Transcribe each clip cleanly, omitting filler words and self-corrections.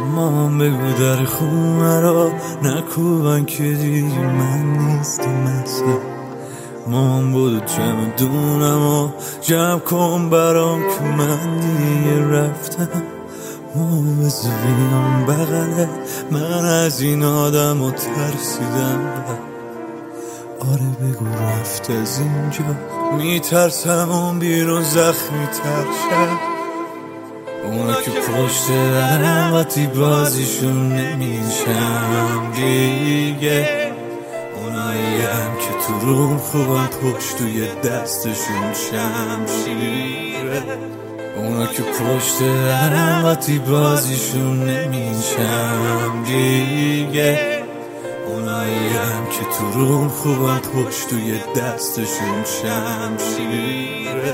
اما بگو در خونه را نکوبن که دیگه من نیستم اصلا. مامان بودو چمدونم و جمع کن برام که من دیگه رفتم. مامان بذار بیام بغلت، من از این آدم و ترسیدم. آره بگو رفت از اینجا، میترسم اون بیرون زخمی تر شد. اونا که پشت درم وقتی بازیشون نمیشم دیگه، اونایی هم که تو روم خوبم پشت توی دستشون شمشیره. اونا که پشت درم وقتی بازیشون نمیشم دیگه، اونایی هم که تو روم خوبم پشت توی دستشون شمشیره.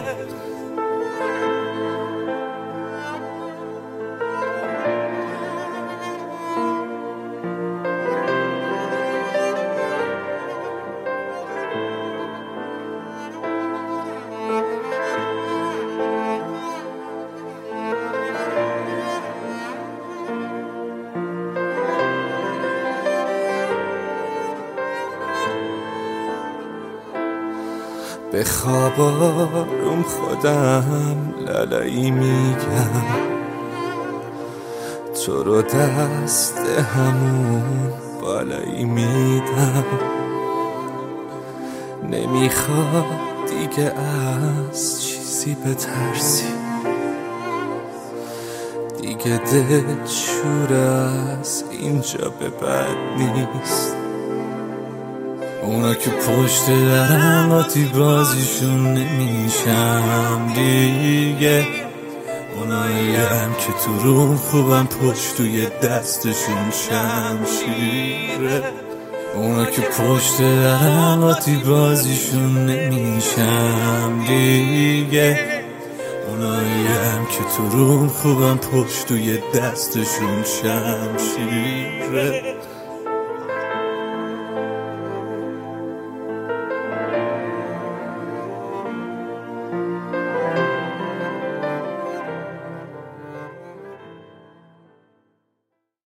به خواب آروم خودم لالایی میگم، تو رو دست همون بالایی میدم. نمیخواد دیگه از چیزی بترسی، دیگه دل شور از اینجا به بعد نیست. اونا که پشت درم وقتی بازیشون نمیشم دیگه، اونایی هم که تو روم خوبم پشت توی دستشون شمشیره. اونا که پشت درم وقتی بازیشون نمیشم دیگه، اونایی هم که تو روم خوبم پشت توی دستشون شمشیره.